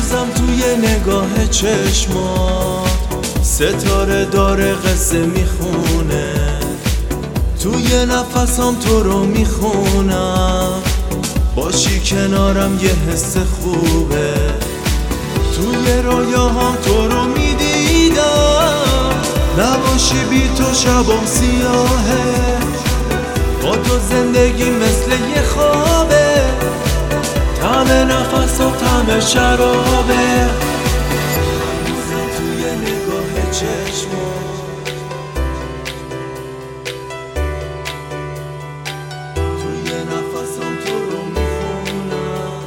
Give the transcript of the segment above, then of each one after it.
هنوزم توی نگاه چشمات ستاره داره قصه میخونه، توی نفسام تو رو میخونم، باشی کنارم یه حس خوبه. توی رویاهام تو رو میدیدم، نباشی بی تو شبام سیاهه، با تو زندگی مثل یه خوابه، طعم نفس و طعم شرابه. هنوزم توی نگاه چشمات توی نفسم تو رو میخونم.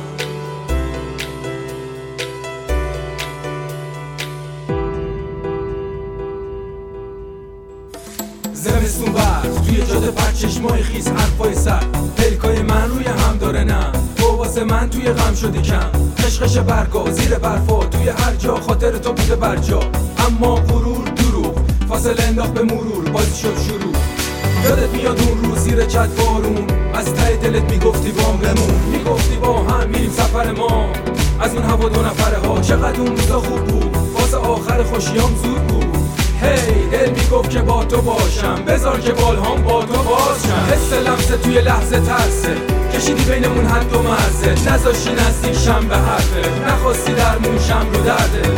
زمستون برف توی جاده پر چشمای خیس حرفای سر، پلکای من روی هم داره نم، تو واسه من توی غم شدی کم، خشخش برگا زیر برفا توی هر جا، خاطر تو بوده برجا، اما غرور دروغ فاصله انداخت به مرور، بازی شد شروع. یادت میاد اون روز زیر چت بارون، از ته دلت میگفتی بام بمون، میگفتی با هم میریم سفر ما، از اون هوا دو نفره ها، چقدر اون روزا خوب بود، واسه آخر خوشیام زود بود. هی دل میگفت که با تو باشم، بذار که بالهام با تو باشم، حس لمسه توی لحظه ترسه، کشیدی بینمون حد و مرزه، نذاشتی نزدیک شم به حرفه، نخواستی درمون شم رو درده،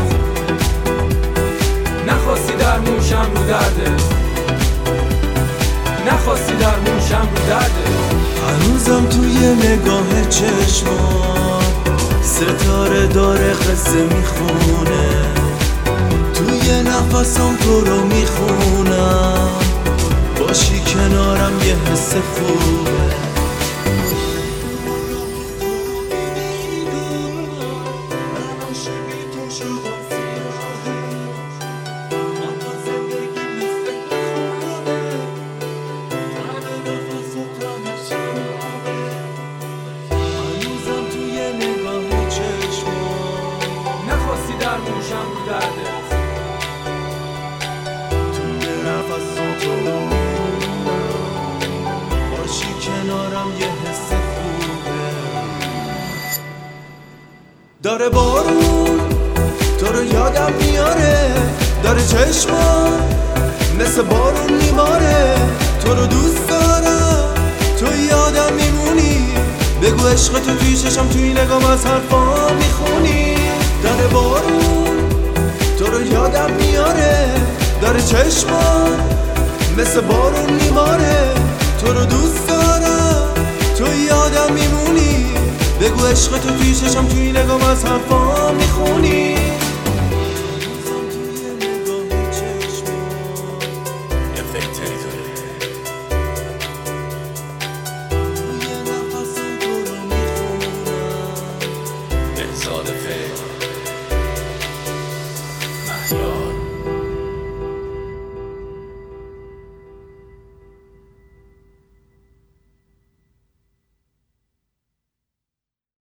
نخواستی درمون شم رو درده، نخواستی درمون شم رو درده. هنوزم توی نگاه چشمات ستاره داره قصه میخونه، توی نفسم تو رو میخونم، باشی کنارم یه حس خوبه. هنوزم توی نگاه چشمات نخواستی درمون شم رو درده، باشی کنارم یه حس خوبه. داره بارون تو رو یادم میاره، داره چشمم مثل بارون میباره، تو رو دوست دارم تو یادم میمونی، بگو عشق تو توی چشم توی نگام از حرفام میخونی. داره بارون تو رو یادم میاره، داره چشمم مثل بارون میباره، تو رو دوست دارم تو یادم میمونی، بگو عشق تو توی چشم توی نگام از حرفام میخونی.